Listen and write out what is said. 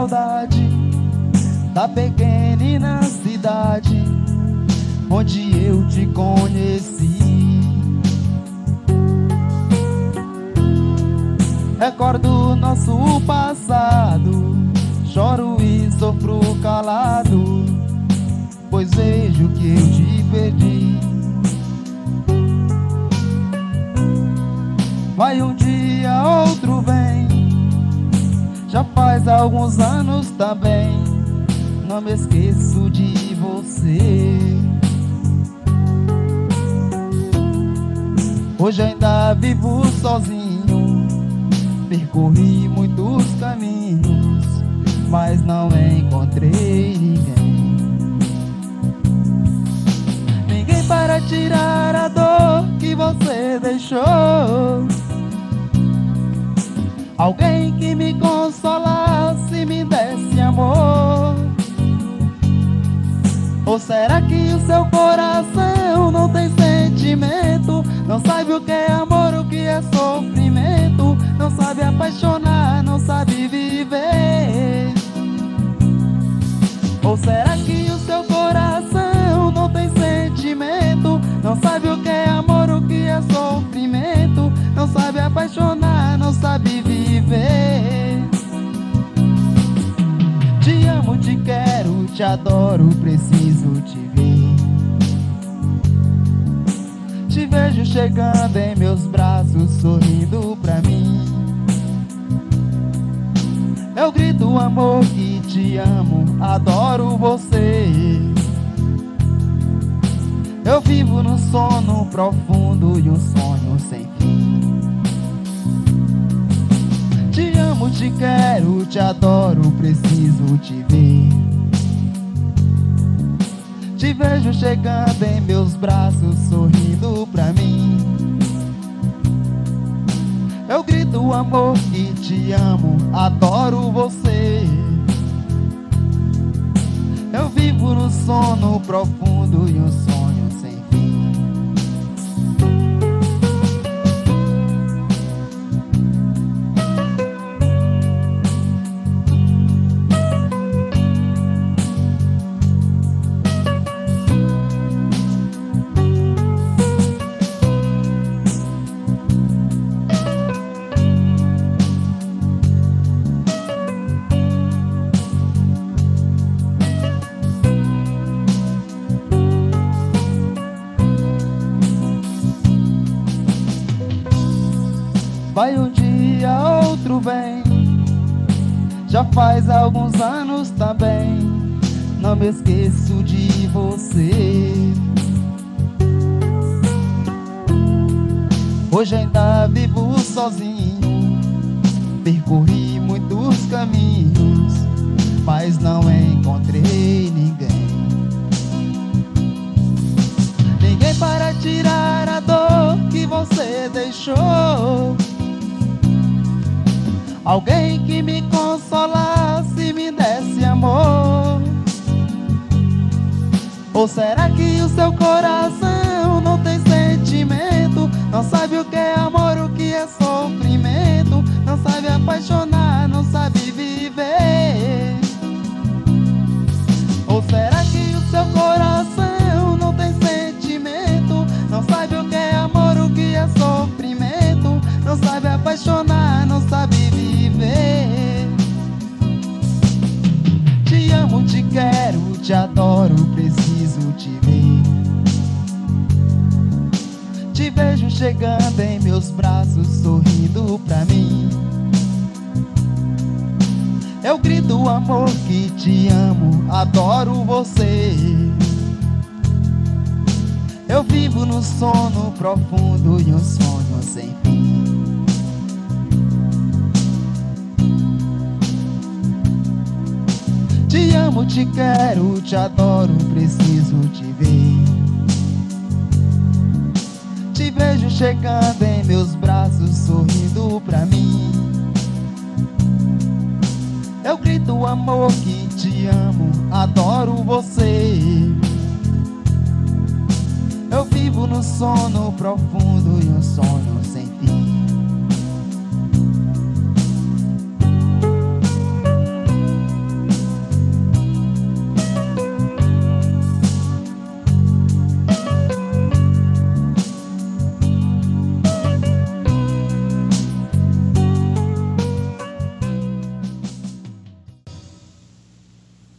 saudade da pequenina cidade onde eu te conheci. Recordo nosso passado, choro e sofro calado, pois vejo que eu te perdi. Vai um dia, outro vem, já faz alguns anos também, não me esqueço de você. Hoje ainda vivo sozinho, percorri muitos caminhos, mas não encontrei ninguém. Ninguém para tirar a dor que você deixou, alguém que me consolasse, me desse amor. Ou será que o seu coração não tem sentimento? Não sabe o que é amor, o que é sofrimento? Não sabe apaixonar, não sabe viver? Ou será que o seu coração não tem sentimento? Não sabe o que é amor, o que é sofrimento? Não sabe apaixonar, não sabe viver? Te amo, te quero, te adoro, preciso te ver. Te vejo chegando em meus braços, sorrindo pra mim. Eu grito amor que te amo, adoro você. Eu vivo num sono profundo e um sonho sem fim. Te amo, te quero, te adoro, preciso te ver. Te vejo chegando em meus braços, sorrindo pra mim. Eu grito amor que te amo, adoro você. Eu vivo no sono profundo e um sonho sem fim. Vai um dia, outro vem, já faz alguns anos também, não me esqueço de você. Hoje ainda vivo sozinho, percorri muitos caminhos, mas não encontrei ninguém. Ninguém para tirar a dor que você deixou, alguém que me consolasse, me desse amor. Ou será que o seu coração não tem sentimento? Não sabe o que é amor, o que é sofrimento? Não sabe apaixonar, não sabe viver? Ou será que o seu coração não tem sentimento? Não sabe o que é amor, o que é sofrimento? Não sabe apaixonar, não sabe viver? Te amo, te quero, te adoro, preciso te ver. Te vejo chegando em meus braços, sorrindo pra mim. Eu grito amor que te amo, adoro você. Eu vivo no sono profundo e um sonho sem fim. Te amo, te quero, te adoro, preciso te ver. Te vejo chegando em meus braços, sorrindo pra mim. Eu grito amor que te amo, adoro você. Eu vivo no sono profundo e um sonho sem fim.